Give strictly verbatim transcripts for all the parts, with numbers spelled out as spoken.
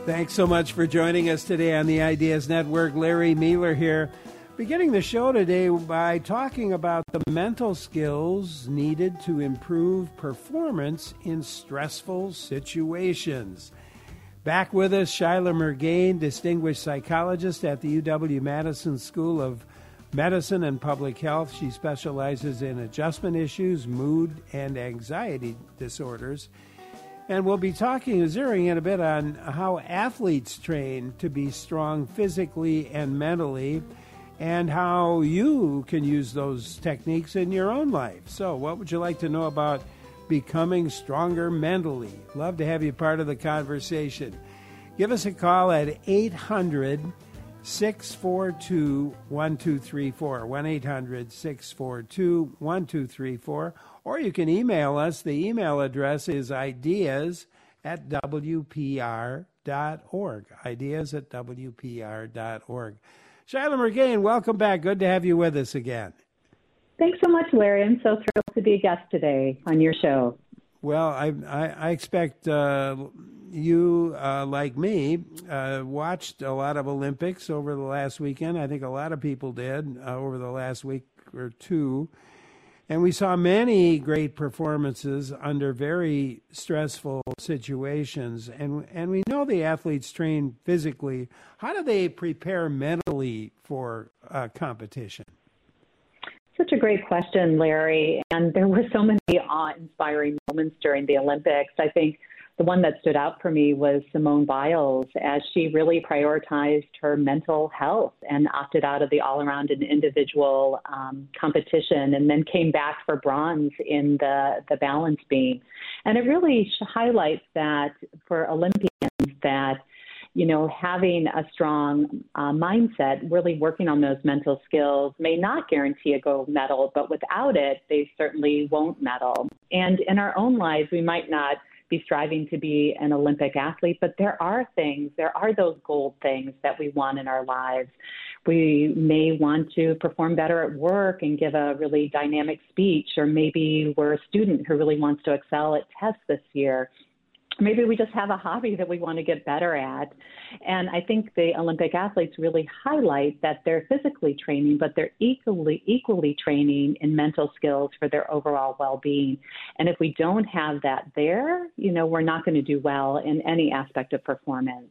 Thanks so much for joining us today on the Ideas Network. Larry Mueller here, beginning the show today by talking about the mental skills needed to improve performance in stressful situations. Back with us, Shyla Murgain, distinguished psychologist at the U W-Madison School of Medicine and Public Health. She specializes in adjustment issues, mood, and anxiety disorders. And we'll be talking, zeroing in a bit on how athletes train to be strong physically and mentally, and how you can use those techniques in your own life. So what would you like to know about becoming stronger mentally? Love to have you part of the conversation. Give us a call at eight hundred, six four two, one two three four, one eight hundred, six four two, one two three four. Or you can email us. The email address is ideas at w p r dot org. Ideas at w p r dot org. Shyla Murgain, welcome back. Good to have you with us again. Thanks so much, Larry. I'm so thrilled to be a guest today on your show. Well, I, I, I expect uh, you, uh, like me, uh, watched a lot of Olympics over the last weekend. I think a lot of people did uh, over the last week or two. And we saw many great performances under very stressful situations. And and we know the athletes train physically. How do they prepare mentally for uh, competition? Such a great question, Larry. And there were so many awe-inspiring moments during the Olympics. I think the one that stood out for me was Simone Biles, as she really prioritized her mental health and opted out of the all-around and individual um, competition, and then came back for bronze in the, the balance beam. And it really highlights that for Olympians that, you know, having a strong uh, mindset, really working on those mental skills may not guarantee a gold medal, but without it, they certainly won't medal. And in our own lives, we might not be striving to be an Olympic athlete, but there are things, there are those gold things that we want in our lives. We may want to perform better at work and give a really dynamic speech, or maybe we're a student who really wants to excel at tests this year. Maybe we just have a hobby that we want to get better at. And I think the Olympic athletes really highlight that they're physically training, but they're equally equally training in mental skills for their overall well-being. And if we don't have that there, you know, we're not going to do well in any aspect of performance.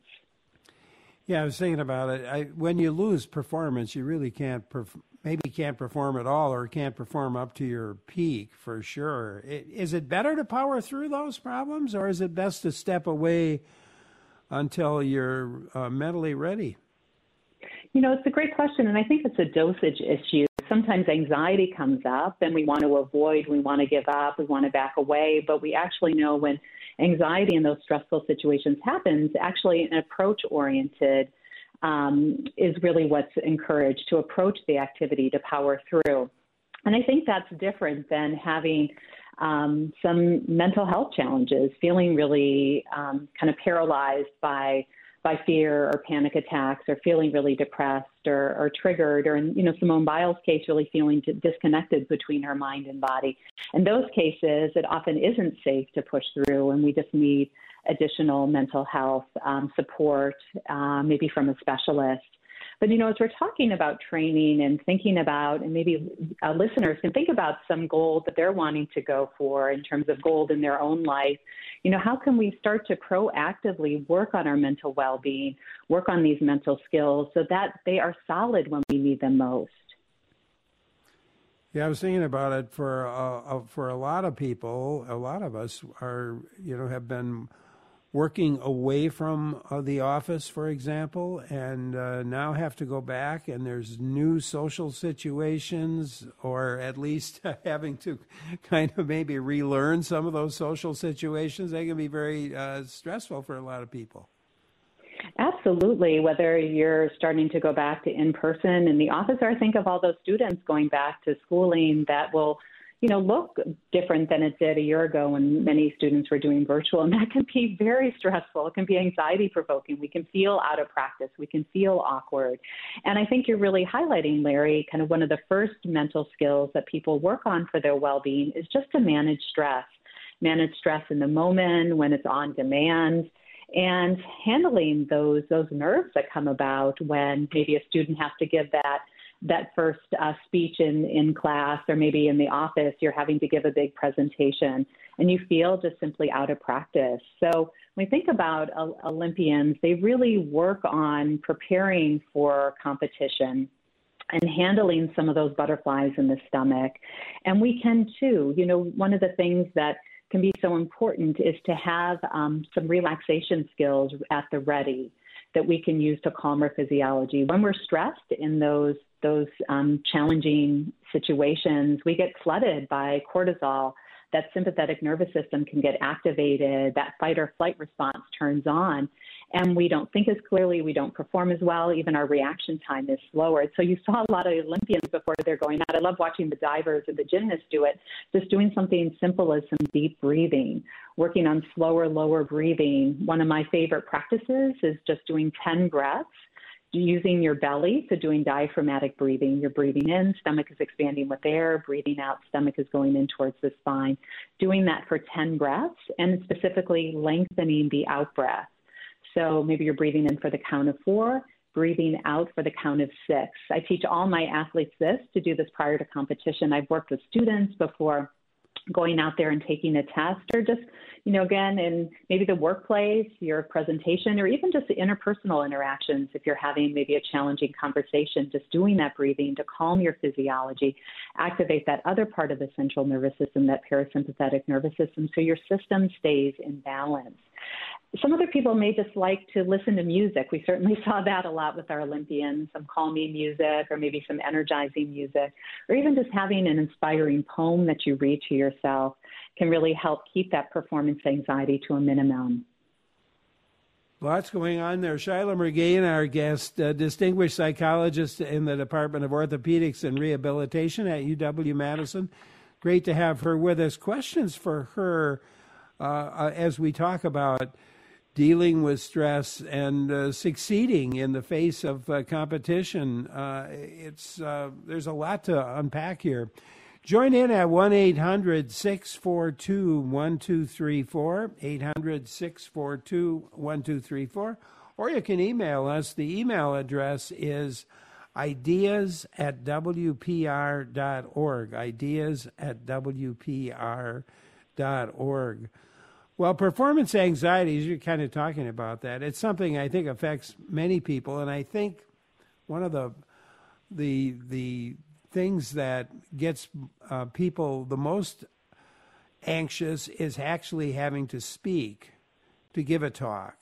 Yeah, I was thinking about it. I, when you lose performance, you really can't perf- maybe can't perform at all, or can't perform up to your peak for sure. It, is it better to power through those problems, or is it best to step away until you're uh, mentally ready? You know, it's a great question, and I think it's a dosage issue. Sometimes anxiety comes up, and we want to avoid, we want to give up, we want to back away, but we actually know when anxiety in those stressful situations happens, actually an approach-oriented um, is really what's encouraged, to approach the activity, to power through. And I think that's different than having um, some mental health challenges, feeling really um, kind of paralyzed by by fear or panic attacks, or feeling really depressed or, or triggered, or in, you know, Simone Biles' case, really feeling disconnected between her mind and body. In those cases, it often isn't safe to push through, and we just need additional mental health um, support, uh, maybe from a specialist. But, you know, as we're talking about training and thinking about, and maybe uh, listeners can think about some goal that they're wanting to go for in terms of goal in their own life, you know, how can we start to proactively work on our mental well-being, work on these mental skills so that they are solid when we need them most? Yeah, I was thinking about it for uh, for a lot of people. A lot of us are, you know, have been working away from uh, the office, for example, and uh, now have to go back, and there's new social situations, or at least having to kind of maybe relearn some of those social situations. They can be very uh, stressful for a lot of people. Absolutely. Whether you're starting to go back to in-person in the office, or I think of all those students going back to schooling that will, you know, look different than it did a year ago when many students were doing virtual. And that can be very stressful. It can be anxiety provoking. We can feel out of practice. We can feel awkward. And I think you're really highlighting, Larry, kind of one of the first mental skills that people work on for their well-being is just to manage stress, manage stress in the moment when it's on demand. and handling those those nerves that come about when maybe a student has to give that that first uh, speech in, in class, or maybe in the office, you're having to give a big presentation and you feel just simply out of practice. So when we think about uh, Olympians, they really work on preparing for competition and handling some of those butterflies in the stomach. And we can too. You know, one of the things that can be so important is to have um, some relaxation skills at the ready that we can use to calm our physiology. When we're stressed in those those um, challenging situations, we get flooded by cortisol. That sympathetic nervous system can get activated. That fight or flight response turns on, and we don't think as clearly. We don't perform as well. Even our reaction time is slower. So you saw a lot of Olympians before they're going out. I love watching the divers or the gymnasts do it. Just doing something simple as some deep breathing, working on slower, lower breathing. One of my favorite practices is just doing ten breaths, using your belly, so doing diaphragmatic breathing. You're breathing in, stomach is expanding with air, breathing out, stomach is going in towards the spine. Doing that for ten breaths, and specifically lengthening the out breath. So maybe you're breathing in for the count of four, breathing out for the count of six. I teach all my athletes this, to do this prior to competition. I've worked with students before going out there and taking a test, or just, you know, again, in maybe the workplace, your presentation, or even just the interpersonal interactions. If you're having maybe a challenging conversation, just doing that breathing to calm your physiology, activate that other part of the central nervous system, that parasympathetic nervous system, so your system stays in balance. Some other people may just like to listen to music. We certainly saw that a lot with our Olympians, some calming music or maybe some energizing music, or even just having an inspiring poem that you read to yourself can really help keep that performance anxiety to a minimum. Lots going on there. Shyla Mergain, our guest, uh, distinguished psychologist in the Department of Orthopedics and Rehabilitation at U W-Madison. Great to have her with us. Questions for her uh, uh, as we talk about dealing with stress and uh, succeeding in the face of uh, competition. Uh, it's uh, there's a lot to unpack here. Join in at one eight hundred six four two one two three four, eight hundred six four two one two three four, or you can email us. The email address is ideas at w p r dot org, ideas at w p r dot org. Well, performance anxiety, as you're kind of talking about that, it's something I think affects many people, and I think one of the the the things that gets uh, people the most anxious is actually having to speak, to give a talk.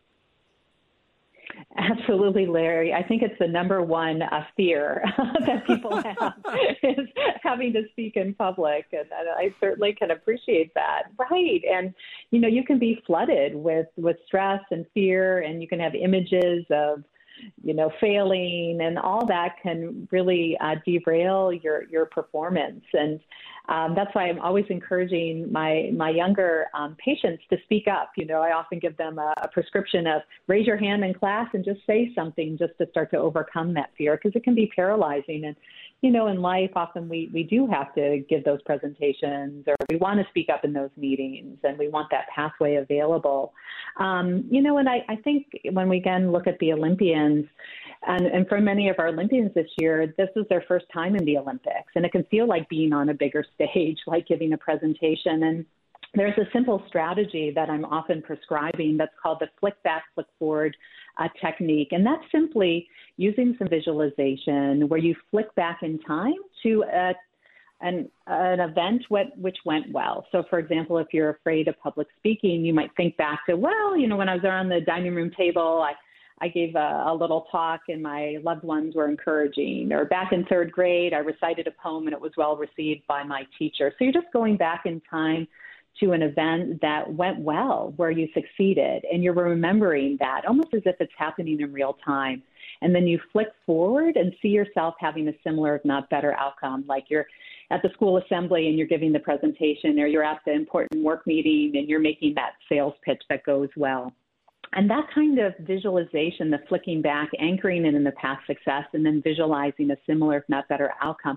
Absolutely, Larry. I think it's the number one uh, fear that people have is having to speak in public. And, and I certainly can appreciate that. Right. And, you know, you can be flooded with, with stress and fear, and you can have images of, you know, failing, and all that can really uh, derail your, your performance. And um, that's why I'm always encouraging my, my younger um, patients to speak up. You know, I often give them a, a prescription of raise your hand in class and just say something, just to start to overcome that fear, because it can be paralyzing. And, you know, in life, often we, we do have to give those presentations, or we want to speak up in those meetings, and we want that pathway available. Um, you know, and I, I think when we again look at the Olympians, and, and for many of our Olympians this year, this is their first time in the Olympics, and it can feel like being on a bigger stage, like giving a presentation. And there's a simple strategy that I'm often prescribing that's called the flick back, flick forward uh, technique. And that's simply using some visualization where you flick back in time to a, an, an event what, which went well. So, for example, if you're afraid of public speaking, you might think back to, well, you know, when I was around the dining room table, I I gave a, a little talk and my loved ones were encouraging. Or back in third grade, I recited a poem and it was well received by my teacher. So you're just going back in time to an event that went well, where you succeeded, and you're remembering that almost as if it's happening in real time. And then you flick forward and see yourself having a similar, if not better, outcome, like you're at the school assembly and you're giving the presentation, or you're at the important work meeting and you're making that sales pitch that goes well. And that kind of visualization, the flicking back, anchoring it in the past success, and then visualizing a similar, if not better, outcome,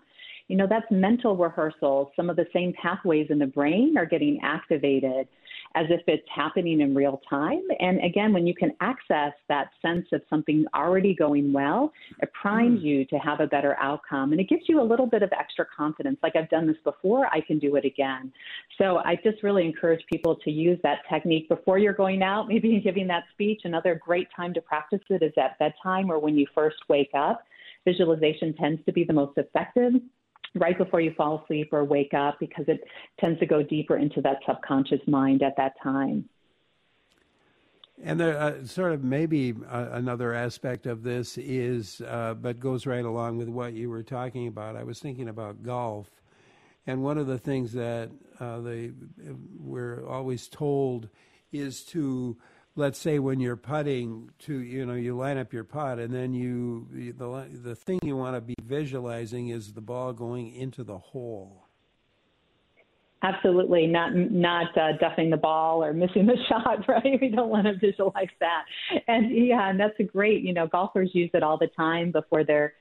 you know, that's mental rehearsal. Some of the same pathways in the brain are getting activated as if it's happening in real time. And again, when you can access that sense of something already going well, it primes mm. you to have a better outcome. And it gives you a little bit of extra confidence. Like, I've done this before, I can do it again. So I just really encourage people to use that technique before you're going out, maybe giving that speech. Another great time to practice it is at bedtime or when you first wake up. Visualization tends to be the most effective right before you fall asleep or wake up, because it tends to go deeper into that subconscious mind at that time. And there, uh, sort of maybe uh, another aspect of this is, uh, but goes right along with what you were talking about. I was thinking about golf, and one of the things that uh, they we're always told is to, let's say when you're putting, to, you know, you line up your putt, and then you, the the thing you want to be visualizing is the ball going into the hole. Absolutely, not not uh, duffing the ball or missing the shot, right? We don't want to visualize that. And yeah, and that's a great, you know, golfers use it all the time before they're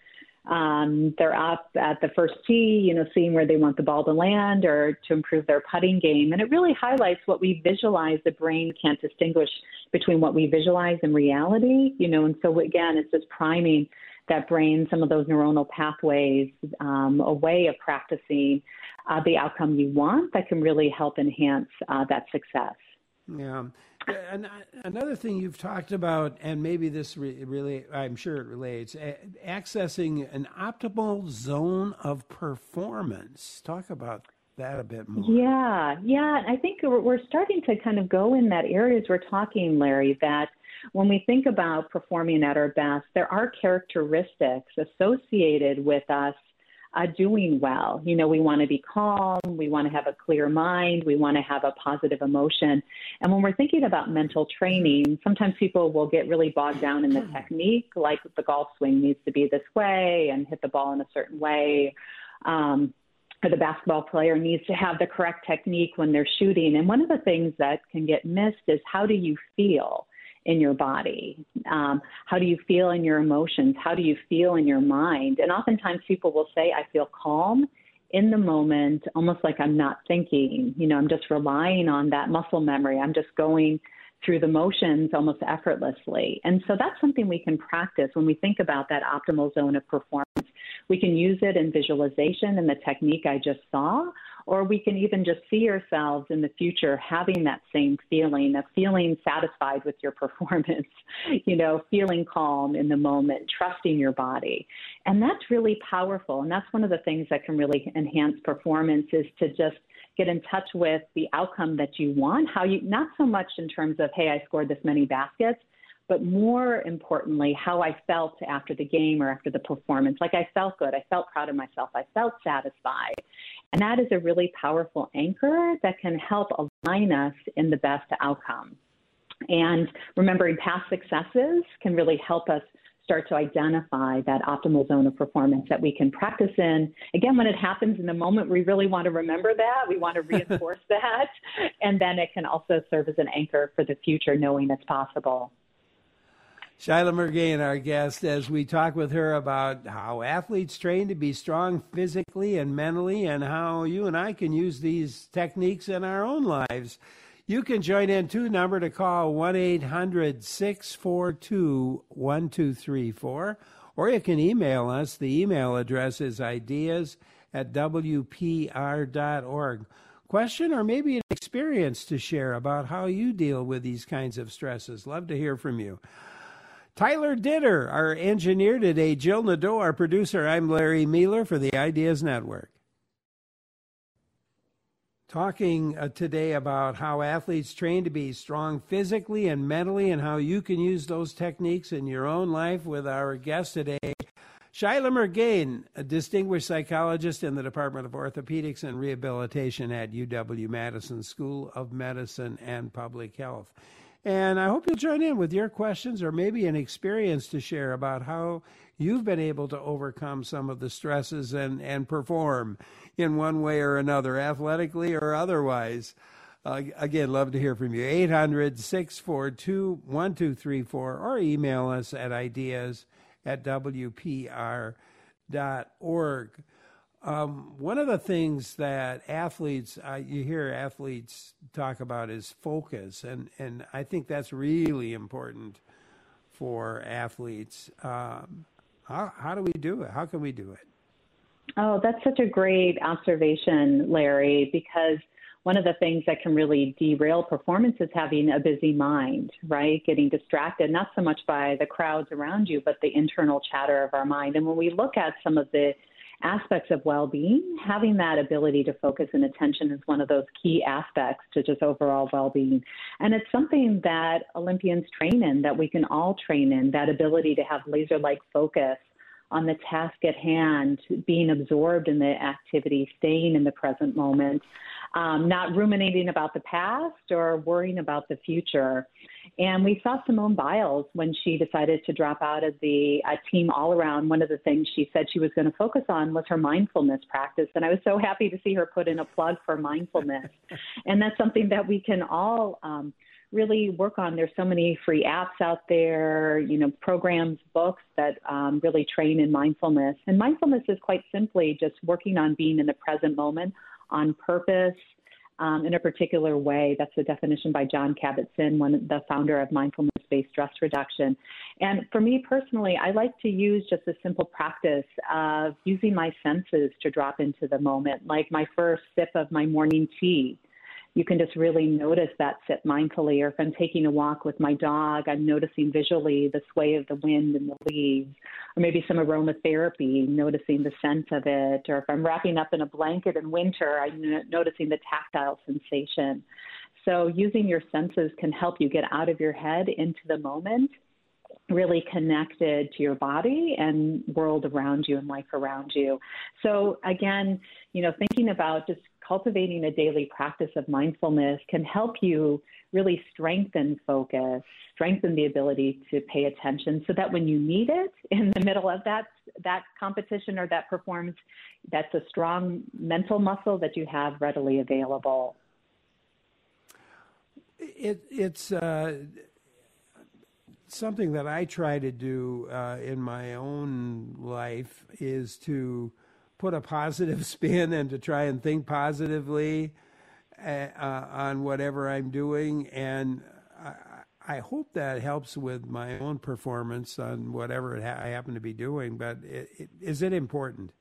Um, they're up at the first tee, you know, seeing where they want the ball to land or to improve their putting game. And it really highlights what we visualize. The brain can't distinguish between what we visualize and reality, you know, and so again, it's just priming that brain, some of those neuronal pathways, um, a way of practicing uh, the outcome you want that can really help enhance uh, that success. Yeah. And another thing you've talked about, and maybe this re- really, I'm sure it relates, a- accessing an optimal zone of performance. Talk about that a bit more. Yeah, yeah. I think we're, we're starting to kind of go in that area as we're talking, Larry, that when we think about performing at our best, there are characteristics associated with us Uh, doing well. You know, we want to be calm, we want to have a clear mind, we want to have a positive emotion. And when we're thinking about mental training, sometimes people will get really bogged down in the technique, like the golf swing needs to be this way and hit the ball in a certain way. Um, or the basketball player needs to have the correct technique when they're shooting. And one of the things that can get missed is, how do you feel in your body? Um, how do you feel in your emotions? How do you feel in your mind? And oftentimes people will say, I feel calm in the moment, almost like I'm not thinking. You know, I'm just relying on that muscle memory. I'm just going through the motions almost effortlessly. And so that's something we can practice when we think about that optimal zone of performance. We can use it in visualization and the technique I just saw, or we can even just see ourselves in the future having that same feeling of feeling satisfied with your performance, you know, feeling calm in the moment, trusting your body. And that's really powerful. And that's one of the things that can really enhance performance, is to just get in touch with the outcome that you want, how you, not so much in terms of, hey, I scored this many baskets, but more importantly, how I felt after the game or after the performance. Like, I felt good. I felt proud of myself. I felt satisfied. And that is a really powerful anchor that can help align us in the best outcome. And remembering past successes can really help us start to identify that optimal zone of performance that we can practice in. Again, when it happens in the moment, we really want to remember that. We want to reinforce that. And then it can also serve as an anchor for the future, knowing it's possible. Shyla Murgain, our guest, as we talk with her about how athletes train to be strong physically and mentally, and how you and I can use these techniques in our own lives. You can join in, too. Number to call, one eight hundred six four two one two three four, or you can email us. The email address is ideas at w p r dot org. Question or maybe an experience to share about how you deal with these kinds of stresses. Love to hear from you. Tyler Ditter, our engineer today. Jill Nadeau, our producer. I'm Larry Mueller for the Ideas Network. Talking uh, today about how athletes train to be strong physically and mentally, and how you can use those techniques in your own life, with our guest today, Shyla Murgain, a distinguished psychologist in the Department of Orthopedics and Rehabilitation at U W-Madison School of Medicine and Public Health. And I hope you'll join in with your questions or maybe an experience to share about how you've been able to overcome some of the stresses and, and perform in one way or another, athletically or otherwise. Uh, again, love to hear from you. eight hundred six four two one two three four, or email us at ideas at w p r dot org. Um, one of the things that athletes, uh, you hear athletes talk about is focus, and, and I think that's really important for athletes. Um, how, how do we do it? How can we do it? Oh, that's such a great observation, Larry, because one of the things that can really derail performance is having a busy mind, right? Getting distracted, not so much by the crowds around you, but the internal chatter of our mind. And when we look at some of the aspects of well-being, having that ability to focus and attention is one of those key aspects to just overall well-being. And it's something that Olympians train in, that we can all train in, that ability to have laser-like focus on the task at hand, being absorbed in the activity, staying in the present moment, um, not ruminating about the past or worrying about the future. And we saw Simone Biles when she decided to drop out of the uh, team all-around. One of the things she said she was going to focus on was her mindfulness practice. And I was so happy to see her put in a plug for mindfulness. And that's something that we can all um, really work on. There's so many free apps out there, you know, programs, books that um, really train in mindfulness. And mindfulness is quite simply just working on being in the present moment on purpose, um, in a particular way. That's the definition by Jon Kabat-Zinn, one the founder of mindfulness-based stress reduction. And for me personally, I like to use just a simple practice of using my senses to drop into the moment, like my first sip of my morning tea. You can just really notice that sip mindfully. Or if I'm taking a walk with my dog, I'm noticing visually the sway of the wind and the leaves. Or maybe some aromatherapy, noticing the scent of it. Or if I'm wrapping up in a blanket in winter, I'm noticing the tactile sensation. So using your senses can help you get out of your head into the moment, really connected to your body and world around you and life around you. So again, you know, thinking about just cultivating a daily practice of mindfulness can help you really strengthen focus, strengthen the ability to pay attention so that when you need it in the middle of that that competition or that performance, that's a strong mental muscle that you have readily available. It, it's uh, something that I try to do uh, in my own life is to put a positive spin and to try and think positively uh, on whatever I'm doing. And I, I hope that helps with my own performance on whatever it ha- I happen to be doing. But it, it, is it important?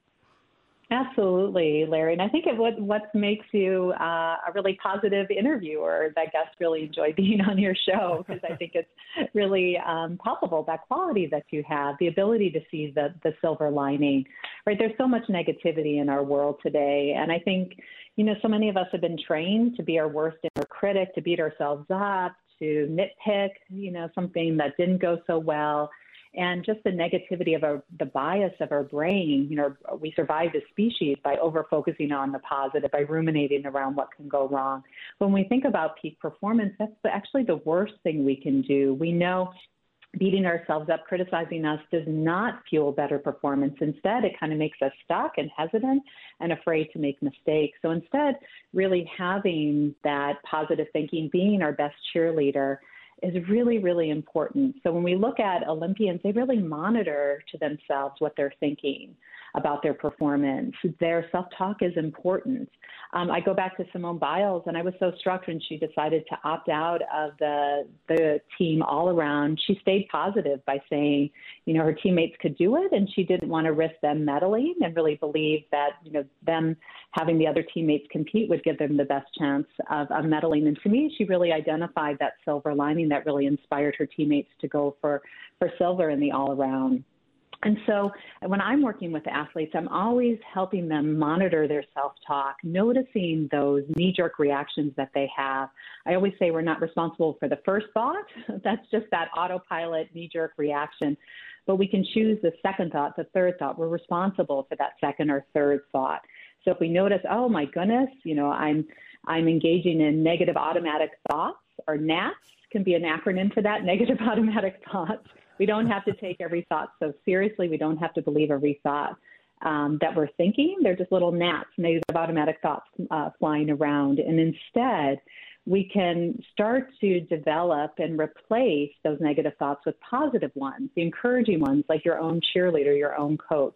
Absolutely, Larry. And I think it what what makes you uh, a really positive interviewer that guests really enjoy being on your show, because I think it's really um, palpable, that quality that you have, the ability to see the, the silver lining, right? There's so much negativity in our world today. And I think, you know, so many of us have been trained to be our worst inner critic, to beat ourselves up, to nitpick, you know, something that didn't go so well. And just the negativity of our, the bias of our brain, you know, we survived as species by over-focusing on the positive, by ruminating around what can go wrong. When we think about peak performance, that's actually the worst thing we can do. We know beating ourselves up, criticizing us does not fuel better performance. Instead, it kind of makes us stuck and hesitant and afraid to make mistakes. So instead, really having that positive thinking, being our best cheerleader, is really, really important. So when we look at Olympians, they really monitor to themselves what they're thinking about their performance. Their self-talk is important. Um, I go back to Simone Biles, and I was so struck when she decided to opt out of the the team all around. She stayed positive by saying, you know, her teammates could do it, and she didn't want to risk them medaling, and really believed that, you know, them having the other teammates compete would give them the best chance of, of medaling. And to me, she really identified that silver lining that really inspired her teammates to go for, for silver in the all-around. And so when I'm working with athletes, I'm always helping them monitor their self-talk, noticing those knee-jerk reactions that they have. I always say we're not responsible for the first thought. That's just that autopilot knee-jerk reaction. But we can choose the second thought, the third thought. We're responsible for that second or third thought. So if we notice, oh, my goodness, you know, I'm I'm engaging in negative automatic thoughts, or NATS can be an acronym for that, negative automatic thoughts. We don't have to take every thought so seriously. We don't have to believe every thought um, that we're thinking. They're just little gnats, negative automatic thoughts uh, flying around. And instead, we can start to develop and replace those negative thoughts with positive ones, the encouraging ones, like your own cheerleader, your own coach.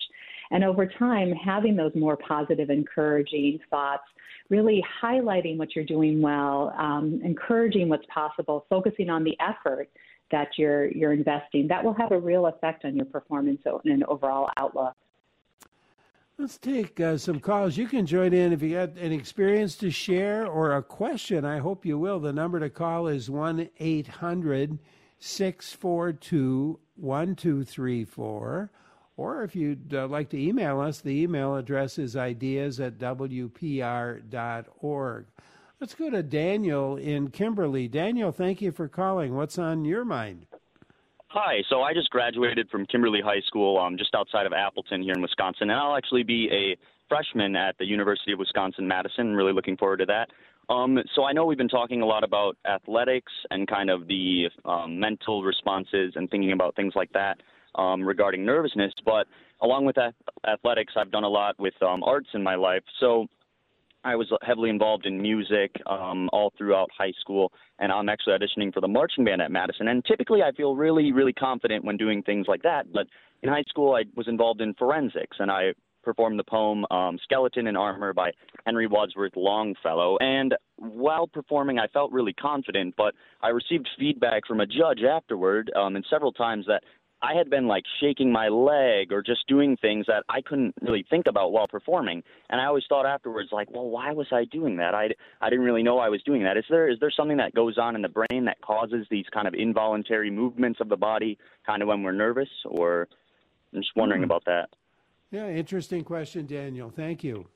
And over time, having those more positive, encouraging thoughts, really highlighting what you're doing well, um, encouraging what's possible, focusing on the effort that you're you're investing, that will have a real effect on your performance and overall outlook. Let's take uh, some calls. You can join in if you got an experience to share or a question. I hope you will. The number to call is one eight hundred six four two one two three four. Or if you'd uh, like to email us, the email address is ideas at w p r dot org. Let's go to Daniel in Kimberly. Daniel, thank you for calling. What's on your mind? Hi, so I just graduated from Kimberly High School um, just outside of Appleton here in Wisconsin, and I'll actually be a freshman at the University of Wisconsin-Madison. Really looking forward to that. Um, so I know we've been talking a lot about athletics and kind of the um, mental responses and thinking about things like that um, regarding nervousness, but along with that, athletics, I've done a lot with um, arts in my life. So I was heavily involved in music um, all throughout high school, and I'm actually auditioning for the marching band at Madison. And typically I feel really, really confident when doing things like that. But in high school, I was involved in forensics, and I performed the poem um, Skeleton in Armor by Henry Wadsworth Longfellow. And while performing, I felt really confident, but I received feedback from a judge afterward um, and several times that I had been like shaking my leg or just doing things that I couldn't really think about while performing. And I always thought afterwards, like, well, why was I doing that? I, I didn't really know I was doing that. Is there is there something that goes on in the brain that causes these kind of involuntary movements of the body kind of when we're nervous? Or I'm just wondering mm. about that. Yeah, interesting question, Daniel. Thank you.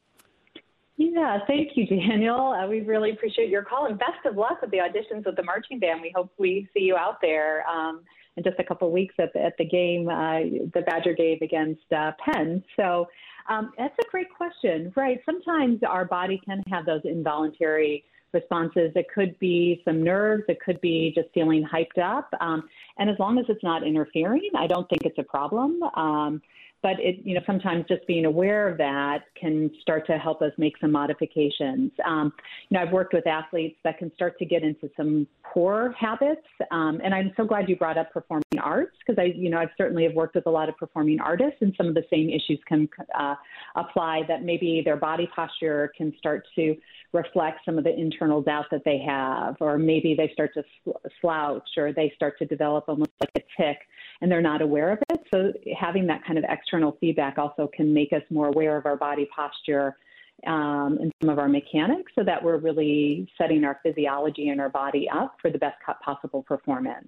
Yeah, thank you, Daniel. Uh, we really appreciate your call, and best of luck with the auditions with the marching band. We hope we see you out there um, in just a couple of weeks at the, at the game, uh, the Badger game against uh, Penn. So um, that's a great question, right? Sometimes our body can have those involuntary responses. It could be some nerves. It could be just feeling hyped up. Um, and as long as it's not interfering, I don't think it's a problem. Um, But it, you know, sometimes just being aware of that can start to help us make some modifications. Um, you know, I've worked with athletes that can start to get into some poor habits, um, and I'm so glad you brought up performing arts because I, you know, I've certainly have worked with a lot of performing artists, and some of the same issues can uh, apply. That maybe their body posture can start to reflect some of the internal doubt that they have, or maybe they start to slouch, or they start to develop almost like a tic, and they're not aware of it. So having that kind of external feedback also can make us more aware of our body posture um, and some of our mechanics, so that we're really setting our physiology and our body up for the best possible performance.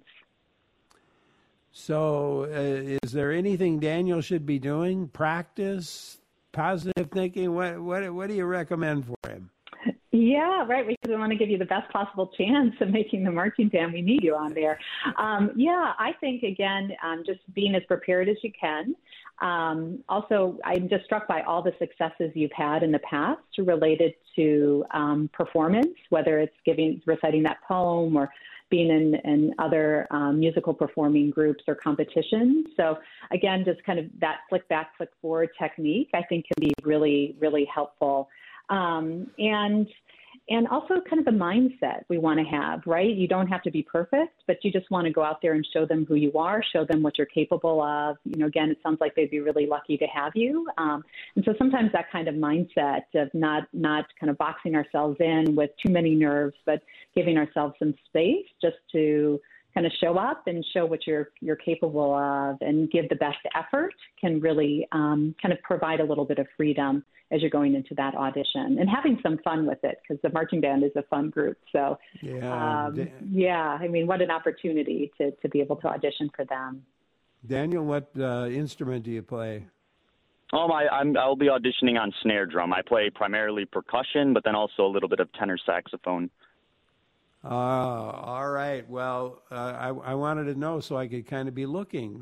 So uh, is there anything Daniel should be doing? Practice, positive thinking? What, what, what do you recommend for him? Yeah, right, because we want to give you the best possible chance of making the marching band. We need you on there. Um, yeah, I think, again, um, just being as prepared as you can. Um, also, I'm just struck by all the successes you've had in the past related to um, performance, whether it's giving, reciting that poem or being in, in other um, musical performing groups or competitions. So again, just kind of that flick back, flick forward technique, I think can be really, really helpful. Um, and and also kind of the mindset we want to have, right? You don't have to be perfect, but you just want to go out there and show them who you are, show them what you're capable of. You know, again, it sounds like they'd be really lucky to have you. Um, and so sometimes that kind of mindset of not not kind of boxing ourselves in with too many nerves, but giving ourselves some space just to kind of show up and show what you're you're capable of and give the best effort can really um, kind of provide a little bit of freedom as you're going into that audition and having some fun with it, because the marching band is a fun group. So, yeah, um, da- yeah, I mean, what an opportunity to, to be able to audition for them. Daniel, what uh, instrument do you play? Um, I, I'm, I'll be auditioning on snare drum. I play primarily percussion, but then also a little bit of tenor saxophone. Oh, all right. Well, uh, I, I wanted to know so I could kind of be looking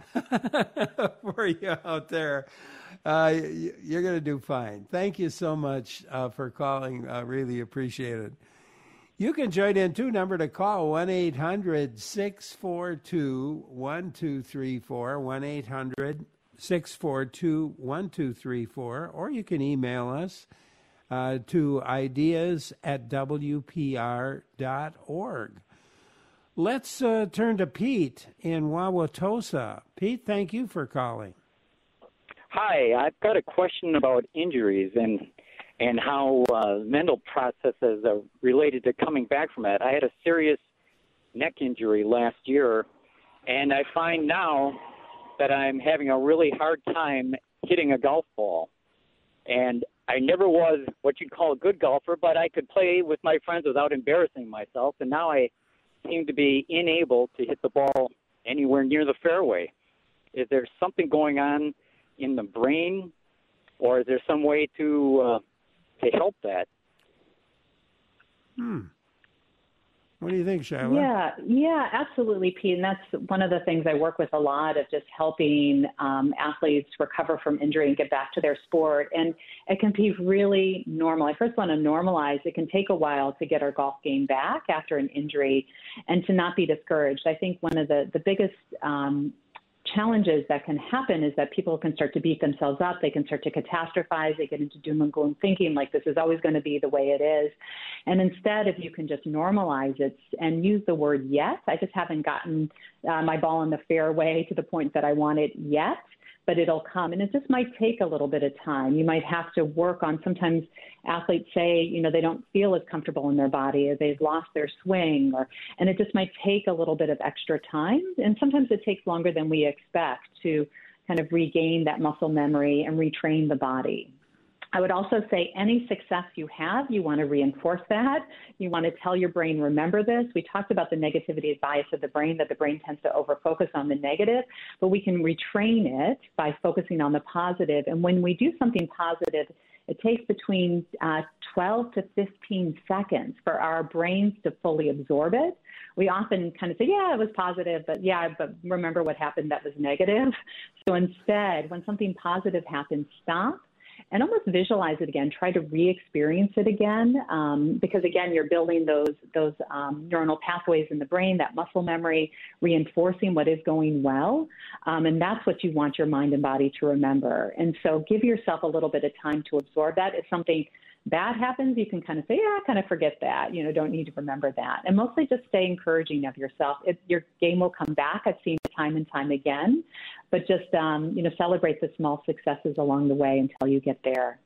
for you out there. Uh, you're going to do fine. Thank you so much uh, for calling. I uh, really appreciate it. You can join in, too. Number to call, one eight hundred six four two one two three four, one eight hundred six four two one two three four, or you can email us Uh, to ideas at w p r dot org. Let's uh, turn to Pete in Wauwatosa. Pete, thank you for calling. Hi, I've got a question about injuries and and how uh, mental processes are related to coming back from it. I had a serious neck injury last year, and I find now that I'm having a really hard time hitting a golf ball. And I never was what you'd call a good golfer, but I could play with my friends without embarrassing myself, and now I seem to be unable to hit the ball anywhere near the fairway. Is there something going on in the brain, or is there some way to uh, to help that? Hmm. What do you think, Shyla? Yeah, yeah, absolutely, Pete. And that's one of the things I work with a lot, of just helping um, athletes recover from injury and get back to their sport. And it can be really normal. I first want to normalize it can take a while to get our golf game back after an injury, and to not be discouraged. I think one of the, the biggest um, challenges that can happen is that people can start to beat themselves up. They can start to catastrophize. They get into doom and gloom thinking like this is always going to be the way it is. And instead, if you can just normalize it and use the word yes, I just haven't gotten uh, my ball in the fairway to the point that I want it yet, but it'll come. And it just might take a little bit of time. You might have to work on, sometimes athletes say, you know, they don't feel as comfortable in their body, or they've lost their swing, or, and it just might take a little bit of extra time. And sometimes it takes longer than we expect to kind of regain that muscle memory and retrain the body. I would also say any success you have, you want to reinforce that. You want to tell your brain, remember this. We talked about the negativity bias of the brain, that the brain tends to overfocus on the negative, but we can retrain it by focusing on the positive. And when we do something positive, it takes between uh, twelve to fifteen seconds for our brains to fully absorb it. We often kind of say, yeah, it was positive, but yeah, but remember what happened that was negative. So instead, when something positive happens, stop and almost visualize it again. Try to re-experience it again, um, because again, you're building those those um, neuronal pathways in the brain, that muscle memory, reinforcing what is going well, um, and that's what you want your mind and body to remember. And so, give yourself a little bit of time to absorb that. If something bad happens, you can kind of say, yeah, I kind of forget that. You know, don't need to remember that. And mostly just stay encouraging of yourself. It, your game will come back. I've seen it time and time again. But just, um, you know, celebrate the small successes along the way until you get there.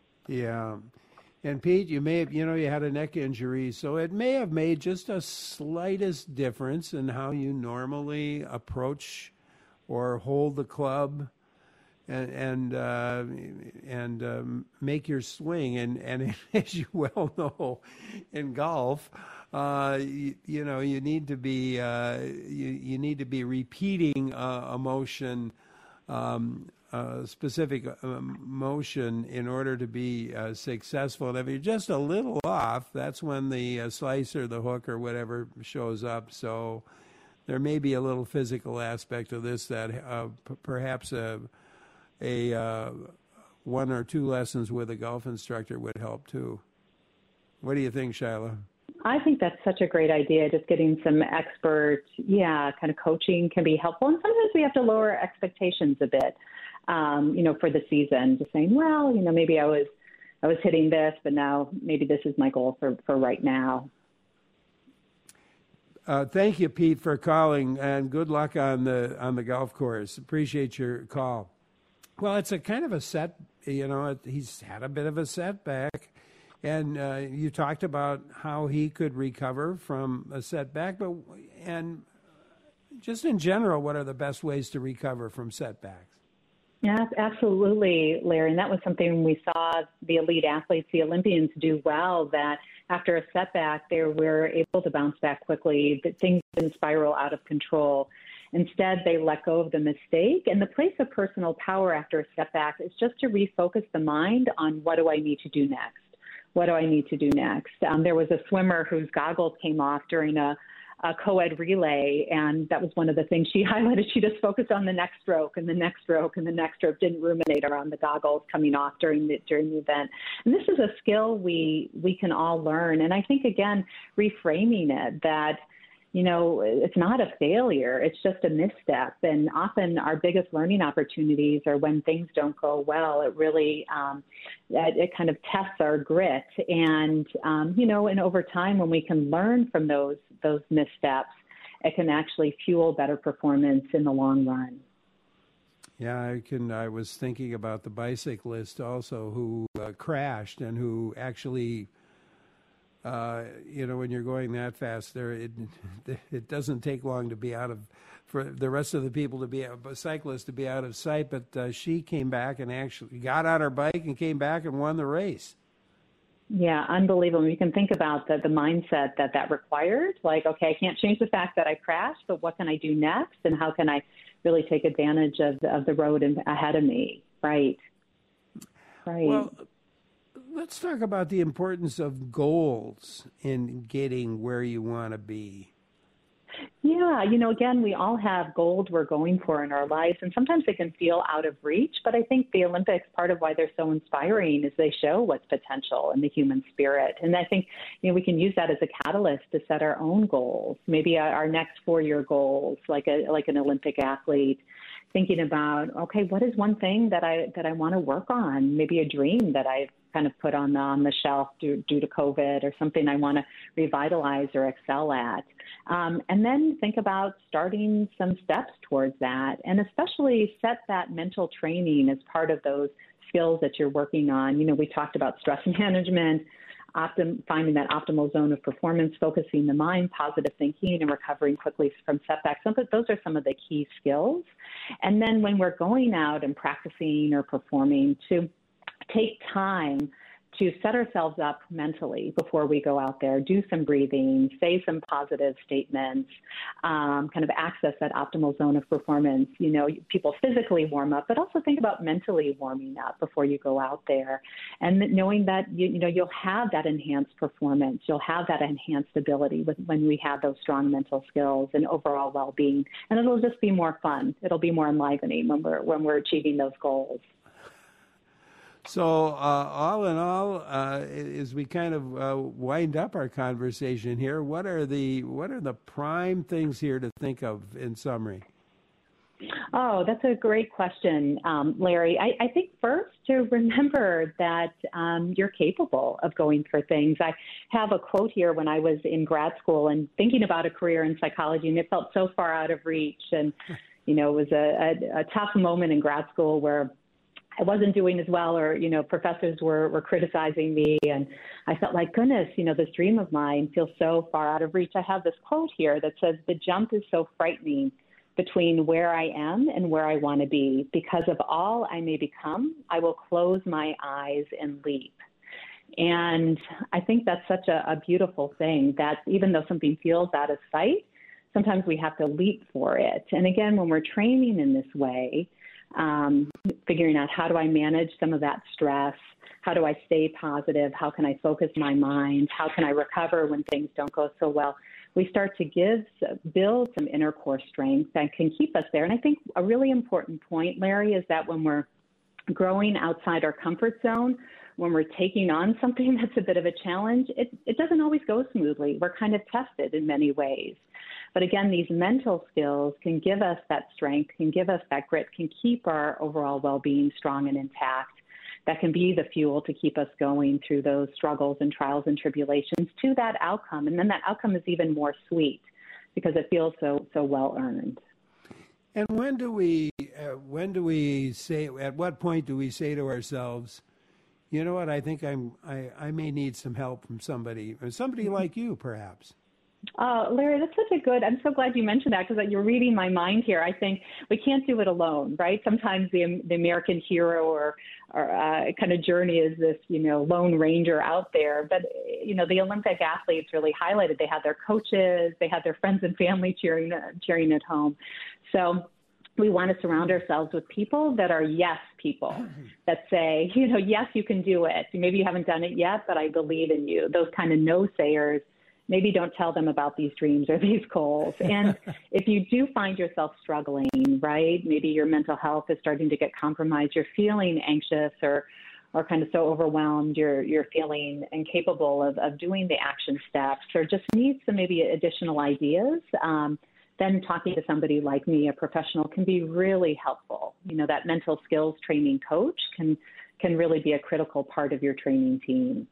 Yeah. And Pete, you may have, you know, you had a neck injury, so it may have made just a slightest difference in how you normally approach or hold the club and and uh, and um, make your swing. And, and as you well know, in golf, uh, you, you know, you need to be uh, you you need to be repeating uh, a motion, um, a specific um, motion, in order to be uh, successful. And if you're just a little off, that's when the uh, slice or the hook or whatever shows up. So there may be a little physical aspect of this that uh, p- perhaps a a uh, one or two lessons with a golf instructor would help too. What do you think, Shyla? I think that's such a great idea. Just getting some expert, yeah, kind of coaching can be helpful. And sometimes we have to lower expectations a bit, um, you know, for the season. Just saying, well, you know, maybe I was, I was hitting this, but now maybe this is my goal for, for right now. Uh, thank you, Pete, for calling, and good luck on the on the golf course. Appreciate your call. Well, it's a kind of a set, you know, he's had a bit of a setback. And uh, you talked about how he could recover from a setback, but and just in general, what are the best ways to recover from setbacks? Yes, absolutely, Larry. And that was something we saw the elite athletes, the Olympians, do well, that after a setback, they were able to bounce back quickly, that things didn't spiral out of control. Instead, they let go of the mistake. And the place of personal power after a setback is just to refocus the mind on, what do I need to do next? What do I need to do next? Um, there was a swimmer whose goggles came off during a, a co-ed relay, and that was one of the things she highlighted. She just focused on the next stroke and the next stroke and the next stroke, didn't ruminate around the goggles coming off during the during the event. And this is a skill we we can all learn. And I think, again, reframing it, that, you know, it's not a failure, it's just a misstep. And often our biggest learning opportunities are when things don't go well. It really, um, it, it kind of tests our grit. And, um, you know, and over time, when we can learn from those, those missteps, it can actually fuel better performance in the long run. Yeah, I can. I was thinking about the bicyclist also who uh, crashed and who actually, uh, you know, when you're going that fast, there it it doesn't take long to be out of, for the rest of the people to be a cyclist to be out of sight. But uh, she came back and actually got on her bike and came back and won the race. Yeah, unbelievable. You can think about the, the mindset that that required. Like, okay, I can't change the fact that I crashed, but what can I do next? And how can I really take advantage of, of the road in, ahead of me? Right. Right. Well, let's talk about the importance of goals in getting where you want to be. Yeah, you know, again, we all have goals we're going for in our lives, and sometimes they can feel out of reach. But I think the Olympics, part of why they're so inspiring is they show what's potential in the human spirit. And I think, you know, we can use that as a catalyst to set our own goals, maybe our next four-year goals, like a like an Olympic athlete, thinking about, okay, what is one thing that I that I want to work on? Maybe a dream that I've kind of put on the, on the shelf due, due to COVID, or something I want to revitalize or excel at. Um, and then think about starting some steps towards that, and especially set that mental training as part of those skills that you're working on. You know, we talked about stress management, optim- finding that optimal zone of performance, focusing the mind, positive thinking, and recovering quickly from setbacks. Some of those are some of the key skills. And then when we're going out and practicing or performing, to take time to set ourselves up mentally before we go out there, do some breathing, say some positive statements, um, kind of access that optimal zone of performance. You know, people physically warm up, but also think about mentally warming up before you go out there, and knowing that, you, you know, you'll have that enhanced performance, you'll have that enhanced ability with, when we have those strong mental skills and overall well-being, and it'll just be more fun. It'll be more enlivening when we're when we're achieving those goals. So, uh, all in all, uh, as we kind of uh, wind up our conversation here, what are the what are the prime things here to think of in summary? Oh, that's a great question, um, Larry. I, I think first to remember that um, you're capable of going for things. I have a quote here when I was in grad school and thinking about a career in psychology, and it felt so far out of reach. And, you know, it was a, a, a tough moment in grad school where I wasn't doing as well, or, you know, professors were, were criticizing me. And I felt like, goodness, you know, this dream of mine feels so far out of reach. I have this quote here that says, "The jump is so frightening between where I am and where I want to be. Because of all I may become, I will close my eyes and leap." And I think that's such a, a beautiful thing, that even though something feels out of sight, sometimes we have to leap for it. And again, when we're training in this way, Um, figuring out, how do I manage some of that stress? How do I stay positive? How can I focus my mind? How can I recover when things don't go so well? We start to give, build some inner core strength that can keep us there. And I think a really important point, Larry, is that when we're growing outside our comfort zone, when we're taking on something that's a bit of a challenge, it, it doesn't always go smoothly. We're kind of tested in many ways. But again, these mental skills can give us that strength, can give us that grit, can keep our overall well-being strong and intact. That can be the fuel to keep us going through those struggles and trials and tribulations to that outcome. And then that outcome is even more sweet because it feels so so well earned. And when do we uh, when do we say, at what point do we say to ourselves, you know what, I think I'm I, I may need some help from somebody, or somebody like you, perhaps? Uh, Larry, that's such a good, I'm so glad you mentioned that, because you're reading my mind here. I think we can't do it alone, right? Sometimes the, the American hero or, or uh, kind of journey is this, you know, lone ranger out there. But, you know, the Olympic athletes really highlighted, they had their coaches, they had their friends and family cheering, cheering at home. So we want to surround ourselves with people that are yes people, that say, you know, yes, you can do it. Maybe you haven't done it yet, but I believe in you. Those kind of no-sayers. Maybe don't tell them about these dreams or these goals. And if you do find yourself struggling, right, maybe your mental health is starting to get compromised, you're feeling anxious or or kind of so overwhelmed, you're you're feeling incapable of, of doing the action steps, or just need some maybe additional ideas, um, then talking to somebody like me, a professional, can be really helpful. You know, that mental skills training coach can can really be a critical part of your training team.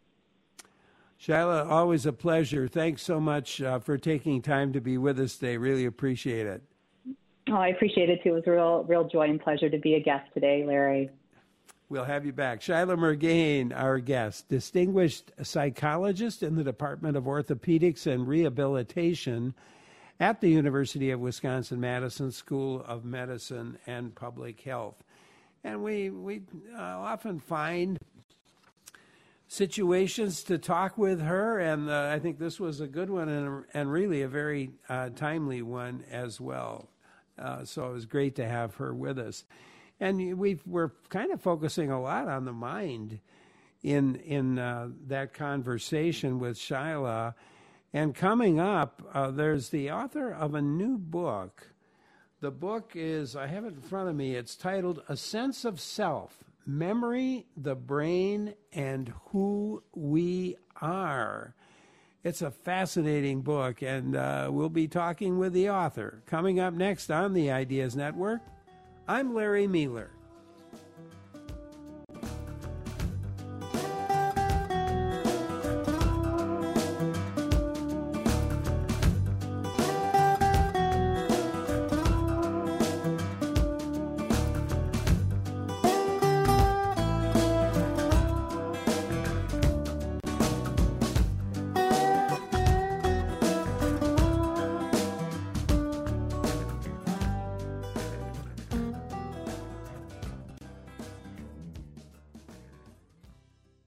Shyla, always a pleasure. Thanks so much uh, for taking time to be with us today. Really appreciate it. Oh, I appreciate it too. It was a real, real joy and pleasure to be a guest today, Larry. We'll have you back. Shyla Murgain, our guest, distinguished psychologist in the Department of Orthopedics and Rehabilitation at the University of Wisconsin-Madison School of Medicine and Public Health. And we, we uh, often find situations to talk with her, and uh, I think this was a good one and, and really a very uh, timely one as well. Uh, so it was great to have her with us. And we've, we're kind of focusing a lot on the mind in in uh, that conversation with Shyla. And coming up, uh, there's the author of a new book. The book is, I have it in front of me, it's titled A Sense of Self, Memory, the Brain, and Who We Are. It's a fascinating book, and uh, we'll be talking with the author. Coming up next on the Ideas Network, I'm Larry Mealer.